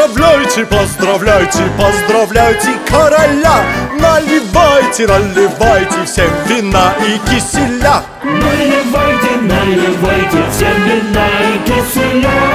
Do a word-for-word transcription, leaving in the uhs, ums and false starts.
Поздравляйте, поздравляйте, поздравляйте короля! Наливайте, наливайте всем вина и киселя! Наливайте, наливайте всем вина и киселя!